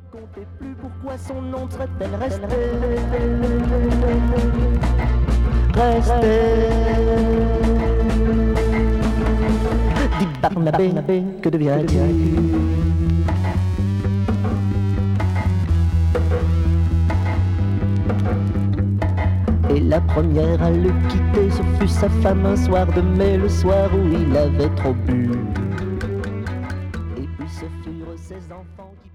comptait plus pourquoi son nom serait-elle restée. Dis Barnabé, que deviens-tu? Et la première à le quitter, ce fut sa femme un soir de mai, le soir où il avait trop bu. Et puis ce furent ses enfants qui